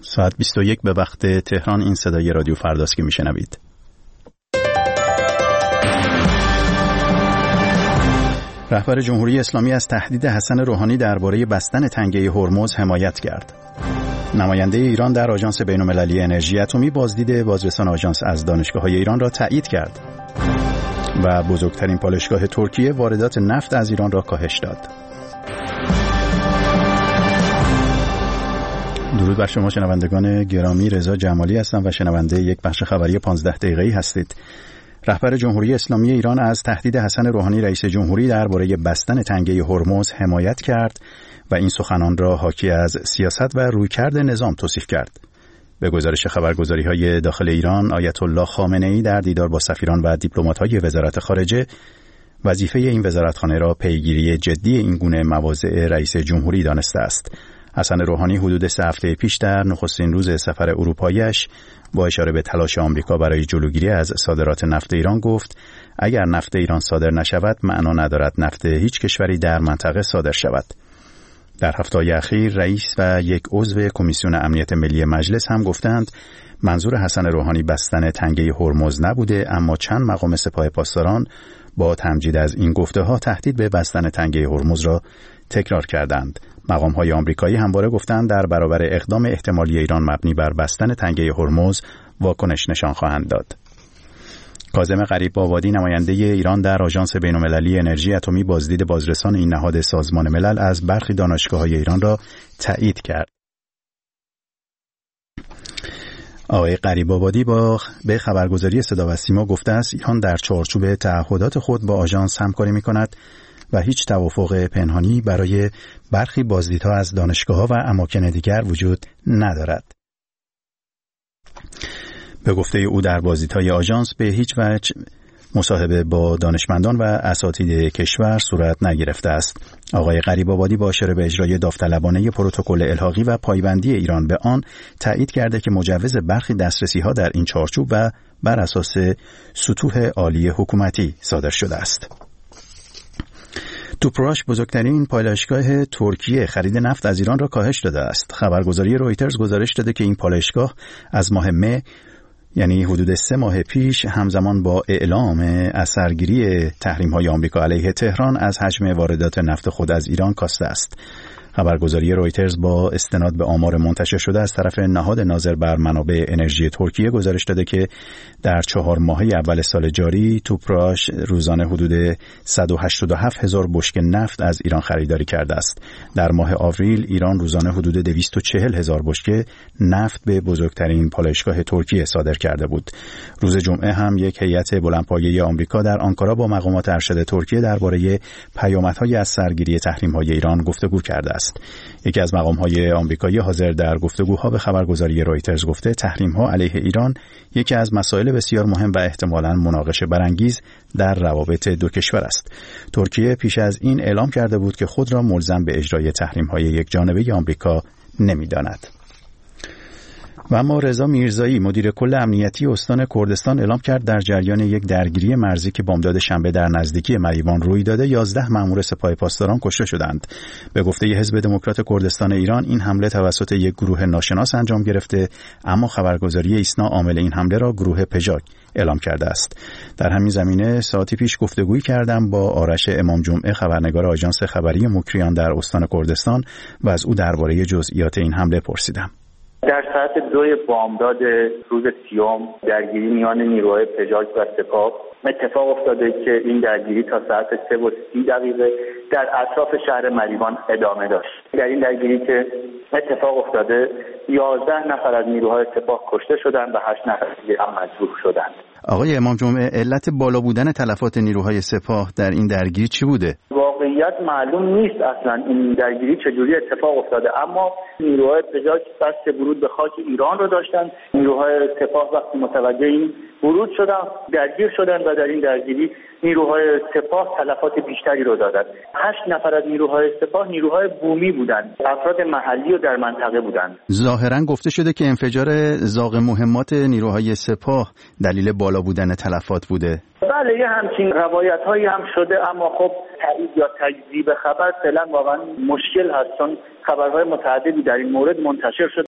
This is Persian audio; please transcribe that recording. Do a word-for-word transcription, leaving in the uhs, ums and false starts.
ساعت بیست و یک به وقت تهران. این صدای رادیو فرداست که میشنوید. رهبر جمهوری اسلامی از تهدید حسن روحانی درباره بستن تنگه هرمز حمایت کرد. نماینده ایران در آژانس بین‌المللی انرژی اتمی بازدید بازرسان آژانس از دانشگاه‌های ایران را تایید کرد و بزرگترین پالایشگاه ترکیه واردات نفت از ایران را کاهش داد. درود بر شما شنوندگان گرامی، رضا جمالی هستم و شنونده یک بخش خبری پانزده دقیقه‌ای هستید. رهبر جمهوری اسلامی ایران از تهدید حسن روحانی رئیس جمهوری درباره بستن تنگه هرمز حمایت کرد و این سخنان را حاکی از سیاست و رویکرد نظام توصیف کرد. به گزارش خبرگزاری‌های داخل ایران، آیت الله خامنه‌ای در دیدار با سفیران و دیپلمات‌های وزارت خارجه وظیفه این وزارتخانه را پیگیری جدی این گونه مواضع رئیس جمهوری دانسته است. حسن روحانی حدود سه هفته پیش در نخستین روز سفر اروپایی‌اش با اشاره به تلاش آمریکا برای جلوگیری از صادرات نفت ایران گفت اگر نفت ایران صادر نشود معنا ندارد نفت هیچ کشوری در منطقه صادر شود. در هفته‌های اخیر رئیس و یک عضو کمیسیون امنیت ملی مجلس هم گفتند منظور حسن روحانی بستن تنگه هرمز نبوده، اما چند مقام سپاه پاسداران با تمجید از این گفته‌ها تهدید به بستن تنگه هرمز را تکرار کردند. مقام‌های آمریکایی همواره گفتند در برابر اقدام احتمالی ایران مبنی بر بستن تنگه هرمز واکنش نشان خواهند داد. کاظم غریب‌آبادی نماینده ایران در آژانس بین‌المللی انرژی اتمی بازدید بازرسان این نهاد سازمان ملل از برخی دانشگاه‌های ایران را تایید کرد. آقای غریب‌آبادی با به خبرگزاری صدا و سیما گفته است ایران در چارچوب تعهدات خود با آژانس همکاری می‌کند و هیچ توافق پنهانی برای برخی بازدیدها از دانشگاه‌ها و اماکن دیگر وجود ندارد. به گفته او در بازدیدهای آژانس به هیچ وجه مصاحبه با دانشمندان و اساتید کشور صورت نگرفته است. آقای غریب‌آبادی با اشاره به اجرای داوطلبانه پروتکل الحاقی و پایبندی ایران به آن تایید کرده که مجوز برخی دسترسی‌ها در این چارچوب و بر اساس سطوح عالی حکومتی صادر شده است. توپراش بزرگترین پالایشگاه ترکیه خرید نفت از ایران را کاهش داده است. خبرگزاری رویترز گزارش داده که این پالایشگاه از ماه مه یعنی حدود سه ماه پیش همزمان با اعلام اثرگیری تحریم‌های آمریکا علیه تهران از حجم واردات نفت خود از ایران کاسته است. خبرگزاری رویترز با استناد به آمار منتشر شده از طرف نهاد ناظر بر منابع انرژی ترکیه گزارش داده که در چهار ماهه اول سال جاری توپراش روزانه حدود صد و هشتاد و هفت هزار بشکه نفت از ایران خریداری کرده است. در ماه آوریل ایران روزانه حدود دویست و چهل هزار بشکه نفت به بزرگترین پالایشگاه ترکیه صادر کرده بود. روز جمعه هم یک هیئت بلندپایه آمریکا در آنکارا با مقامات ارشد ترکیه درباره پیامدهای از سرگیری تحریم‌های ایران گفتگو کرده است. یکی از مقام‌های آمریکایی حاضر در گفتگوها به خبرگزاری رویترز گفته تحریم‌ها علیه ایران یکی از مسائل بسیار مهم و احتمالاً مناقشه برانگیز در روابط دو کشور است. ترکیه پیش از این اعلام کرده بود که خود را ملزم به اجرای تحریم‌های یکجانبه آمریکا نمی‌داند. و اما رضا میرزایی مدیر کل امنیتی استان کردستان اعلام کرد در جریان یک درگیری مرزی که بامداد شنبه در نزدیکی مریوان روی داده یازده مأمور سپاه پاسداران کشته شدند. به گفته حزب دموکرات کردستان ایران این حمله توسط یک گروه ناشناس انجام گرفته، اما خبرگزاری ایسنا عامل این حمله را گروه پژاک اعلام کرده است. در همین زمینه ساعتی پیش گفتگویی کردم با آرش امام جمعه خبرنگار آژانس خبری مکریان در استان کردستان و از او درباره جزئیات این حمله پرسیدم. در ساعت دوی بامداد روز سیوم درگیری میان نیروهای پژاک و سپاه اتفاق افتاده که این درگیری تا ساعت سه و سی دقیقه در اطراف شهر مریوان ادامه داشت. در این درگیری که اتفاق افتاده یازده نفر از نیروهای سپاه کشته شدند و هشت نفر دیگر هم مجروح شدند. آقای امام جمعه علت بالا بودن تلفات نیروهای سپاه در این درگیری چی بوده؟ واقعیت معلوم نیست اصلا این درگیری چجوری اتفاق افتاده، اما نیروهای پژاک قصد ورود به خاک ایران رو داشتن. نیروهای سپاه وقتی متوجه این ورود شدن درگیر شدن و در این درگیری نیروهای سپاه تلفات بیشتری رو دادند. هشت نفر از نیروهای سپاه نیروهای بومی بودند، افراد محلی و در منطقه بودند. ظاهرا گفته شده که انفجار زاغ مهمات نیروهای سپاه دلیل بالا بودن تلفات بوده. بله یه همچین روایت هایی هم شده، اما خب تایید یا تکذیب خبر فعلا واقعا مشکل هست، چون خبرهای متعددی در این مورد منتشر شده.